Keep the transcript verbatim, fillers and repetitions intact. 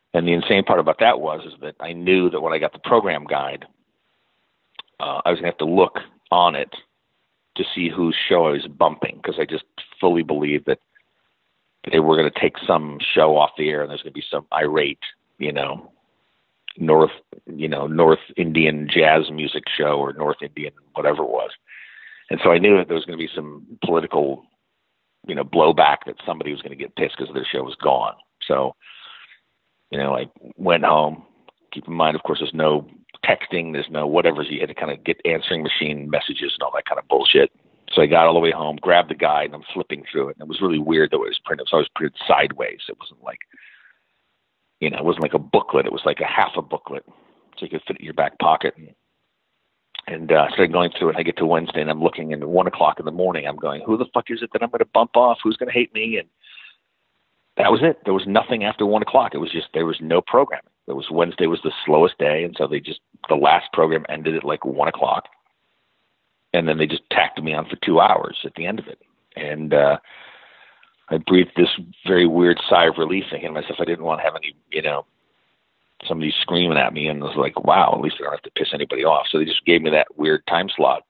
And the insane part about that was is that I knew that when I got the program guide, uh, I was going to have to look on it to see whose show I was bumping, because I just fully believed that they were going to take some show off the air and there's going to be some irate, you know, North, you know, North Indian jazz music show or North Indian whatever it was. And so I knew that there was going to be some political, you know, blowback, that somebody was going to get pissed because their show was gone. So, you know, I went home. Keep in mind, of course, there's no texting, there's no whatever. So you had to kind of get answering machine messages and all that kind of bullshit. So I got all the way home, grabbed the guide, and I'm flipping through it. And it was really weird, though. It was printed. So I was printed sideways. It wasn't like, you know, it wasn't like a booklet. It was like a half a booklet, so you could fit it in your back pocket. And, and uh, I started going through it. And I get to Wednesday, and I'm looking, and at one o'clock in the morning, I'm going, who the fuck is it that I'm going to bump off? Who's going to hate me? And that was it. There was nothing after one o'clock. It was just, there was no programming. It was Wednesday was the slowest day, and so they just, the last program ended at like one o'clock. And then they just tacked me on for two hours at the end of it. And uh, I breathed this very weird sigh of relief, thinking to myself, I didn't want to have any, you know, somebody screaming at me. And I was like, wow, at least I don't have to piss anybody off. So they just gave me that weird time slot.